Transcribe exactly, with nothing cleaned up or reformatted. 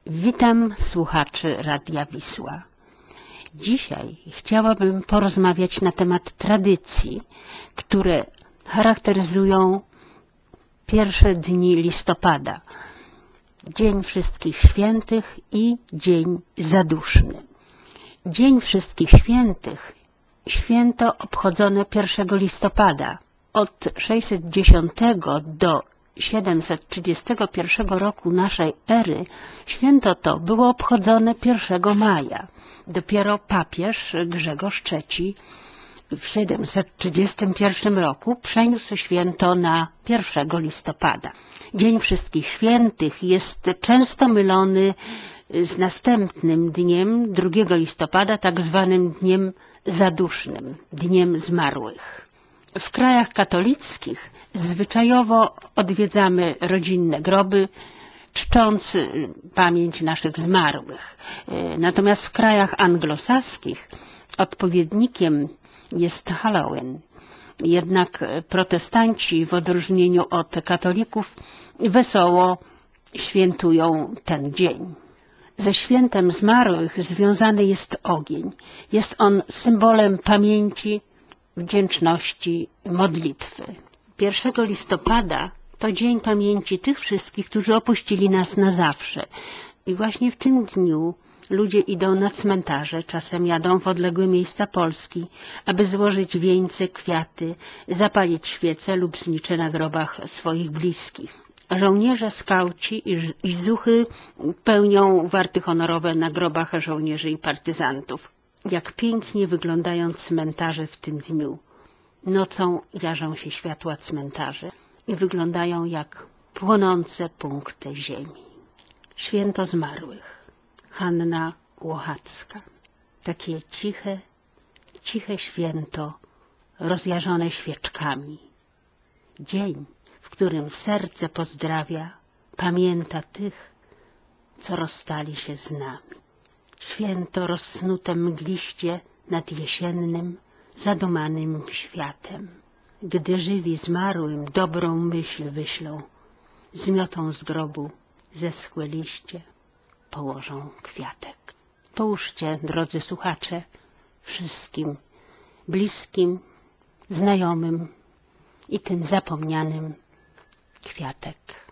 Witam słuchaczy Radia Wisła. Dzisiaj chciałabym porozmawiać na temat tradycji, które charakteryzują pierwsze dni listopada, Dzień Wszystkich Świętych i Dzień Zaduszny. Dzień Wszystkich Świętych, święto obchodzone pierwszego listopada. Od sześćset dziesiątego do siedemset trzydziestego pierwszego roku naszej ery święto to było obchodzone pierwszego maja. Dopiero papież Grzegorz trzeci w siedemset trzydziestym pierwszym roku przeniósł święto na pierwszego listopada. Dzień Wszystkich Świętych jest często mylony z następnym dniem, drugiego listopada, tak zwanym Dniem Zadusznym, Dniem Zmarłych. W krajach katolickich zwyczajowo odwiedzamy rodzinne groby, czcząc pamięć naszych zmarłych. Natomiast w krajach anglosaskich odpowiednikiem jest Halloween. Jednak protestanci w odróżnieniu od katolików wesoło świętują ten dzień. Ze świętem zmarłych związany jest ogień. Jest on symbolem pamięci, wdzięczności, modlitwy. pierwszego listopada to dzień pamięci tych wszystkich, którzy opuścili nas na zawsze. I właśnie w tym dniu ludzie idą na cmentarze, czasem jadą w odległe miejsca Polski, aby złożyć wieńce, kwiaty, zapalić świece lub znicze na grobach swoich bliskich. Żołnierze, skauci i zuchy pełnią warty honorowe na grobach żołnierzy i partyzantów. Jak pięknie wyglądają cmentarze w tym dniu. Nocą jarzą się światła cmentarzy i wyglądają jak płonące punkty ziemi. Święto zmarłych. Hanna Łochacka. Takie ciche, ciche święto, rozjarzone świeczkami. Dzień, w którym serce pozdrawia, pamięta tych, co rozstali się z nami. Święto rozsnute mgliście nad jesiennym, zadumanym światem. Gdy żywi zmarłym dobrą myśl wyślą, zmiotą z grobu zeschłe liście, położą kwiatek. Połóżcie, drodzy słuchacze, wszystkim bliskim, znajomym i tym zapomnianym kwiatek.